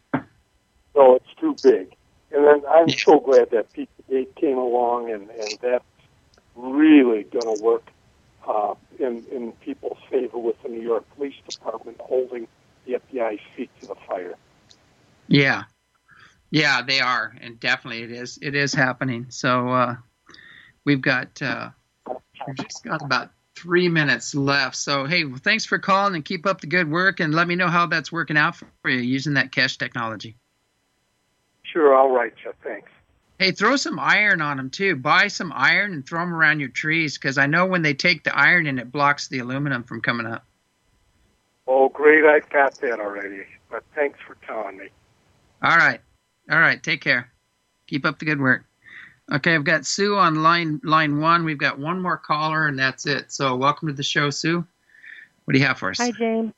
No, it's too big. And then I'm Yeah. so glad that P P eight came along, and, and that's really going to work uh, in, in people's favor with the New York Police Department holding the F B I's feet to the fire. Yeah, yeah, they are, and definitely it is. It is happening. So uh, we've got uh, we've just got about three minutes left. So hey, well, thanks for calling, and keep up the good work, and let me know how that's working out for you using that cache technology. Sure, I'll write you. Thanks. Hey, throw some iron on them too. Buy some iron and throw them around your trees, because I know when they take the iron in, it blocks the aluminum from coming up. Oh, great. I got that already. But thanks for telling me. All right. All right. Take care. Keep up the good work. Okay, I've got Sue on line line one. We've got one more caller, and that's it. So welcome to the show, Sue. What do you have for us? Hi, James.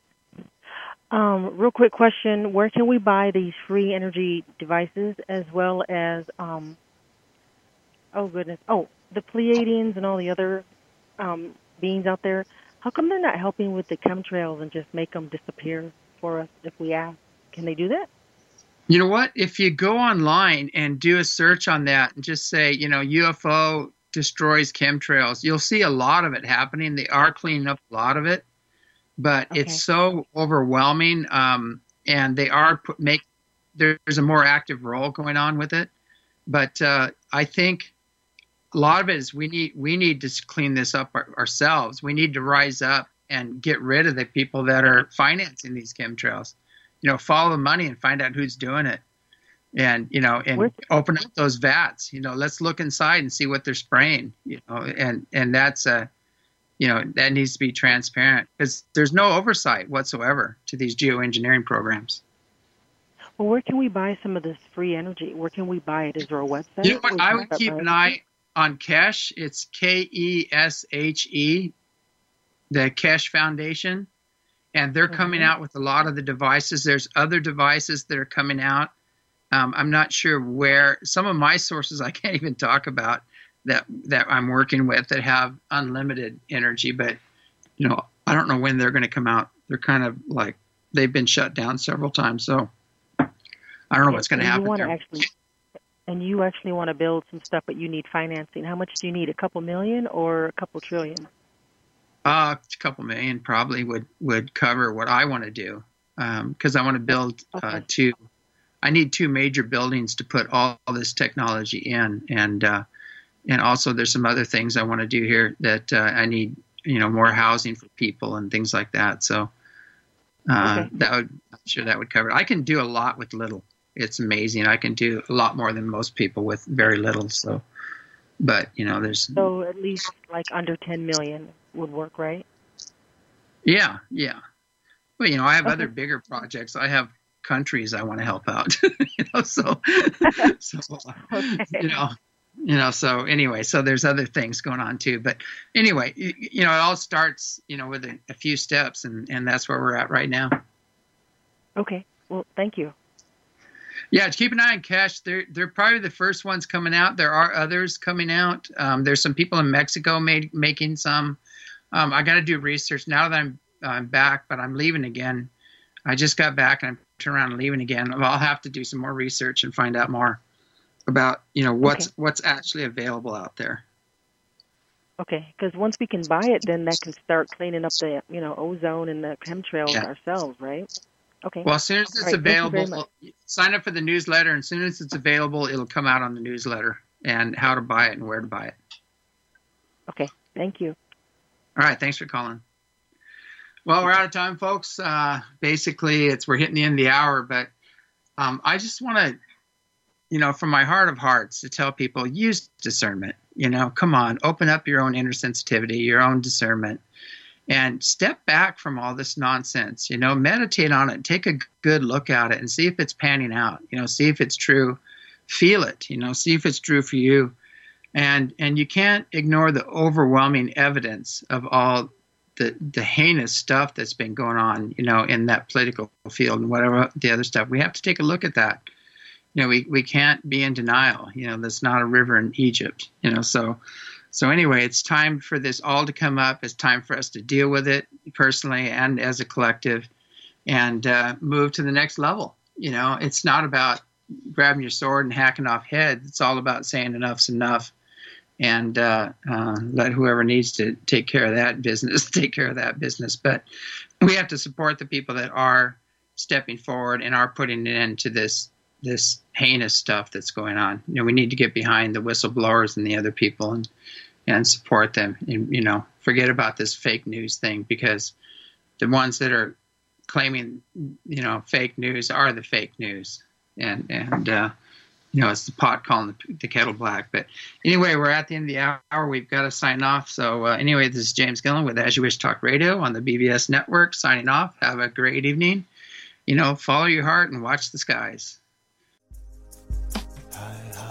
Um, real quick question. Where can we buy these free energy devices as well as, um, oh, goodness, oh, the Pleiadians and all the other um, beings out there? How come they're not helping with the chemtrails and just make them disappear for us if we ask? Can they do that? You know what? If you go online and do a search on that and just say, you know, U F O destroys chemtrails, you'll see a lot of it happening. They are cleaning up a lot of it, but Okay. it's so overwhelming. Um, and they are put, make there's a more active role going on with it. But uh, I think a lot of it is we need we need to clean this up our, ourselves. We need to rise up and get rid of the people that are financing these chemtrails. You know, follow the money and find out who's doing it, and you know, and Where's- open up those vats. You know, let's look inside and see what they're spraying. You know, and and that's a, you know, that needs to be transparent, because there's no oversight whatsoever to these geoengineering programs. Well, where can we buy some of this free energy? Where can we buy it? Is there a website? You know what? Or I is would that keep by- an eye on Keshe. It's K E S H E, the Keshe Foundation. And they're coming Mhm. out with a lot of the devices. There's other devices that are coming out. Um, I'm not sure where. Some of my sources I can't even talk about that that I'm working with that have unlimited energy. But, you know, I don't know when they're going to come out. They're kind of like, they've been shut down several times. So I don't know what's going to And you happen wanna there. Actually, and you actually want to build some stuff, but you need financing. How much do you need? A couple million or a couple trillion? Uh, a couple million probably would, would cover what I want to do, because um, I want to build uh, Okay. two. I need two major buildings to put all, all this technology in, and uh, and also there's some other things I want to do here that uh, I need, you know, more housing for people and things like that. So uh, Okay. that would, I'm sure that would cover it. I can do a lot with little. It's amazing. I can do a lot more than most people with very little. So, but you know, there's So at least like under ten million would work, right? yeah, yeah. Well, you know, I have Okay. other bigger projects. I have countries I want to help out. you know, so so Okay. you know, you know. So anyway, so there's other things going on too. But anyway, you, you know, it all starts, you know, with a, a few steps, and and that's where we're at right now. Okay. Well, thank you. Yeah, keep an eye on Cash. They're they're probably the first ones coming out. There are others coming out. Um, there's some people in Mexico made, making some. Um, I got to do research now that I'm I'm back, but I'm leaving again. I just got back and I'm turning around and leaving again. I'll have to do some more research and find out more about, you know, what's Okay. what's actually available out there. Okay, because once we can buy it, then that can start cleaning up the, you know, ozone and the chemtrails Yeah. ourselves, right? Okay. Well, as soon as it's All right, thank you very available, sign up for the newsletter, and as soon as it's available, it'll come out on the newsletter and how to buy it and where to buy it. Okay. Thank you. All right, thanks for calling. Well, we're out of time, folks. Uh, basically, it's we're hitting the end of the hour, but um, I just want to, you know, from my heart of hearts, to tell people use discernment. You know, come on, open up your own inner sensitivity, your own discernment, and step back from all this nonsense. You know, meditate on it, take a good look at it, and see if it's panning out. You know, see if it's true, feel it. You know, see if it's true for you, and and you can't ignore the overwhelming evidence of all the the heinous stuff that's been going on, you know, in that political field and whatever the other stuff. We have to take a look at that. You know, we, we can't be in denial. You know, there's not a river in Egypt, you know, so so anyway, it's time for this all to come up. It's time for us to deal with it personally and as a collective and uh, move to the next level. You know, it's not about grabbing your sword and hacking off heads. It's all about saying enough's enough. And uh, uh, let whoever needs to take care of that business take care of that business. But we have to support the people that are stepping forward and are putting an end to this this heinous stuff that's going on. You know, we need to get behind the whistleblowers and the other people and and support them. And you know, forget about this fake news thing, because the ones that are claiming, you know, fake news are the fake news. And and uh, you know, it's the pot calling the, the kettle black. But anyway, we're at the end of the hour. We've got to sign off. So uh, anyway, this is James Gillen with As You Wish Talk Radio on the B B S Network, signing off. Have a great evening. You know, follow your heart and watch the skies. Hi, hi.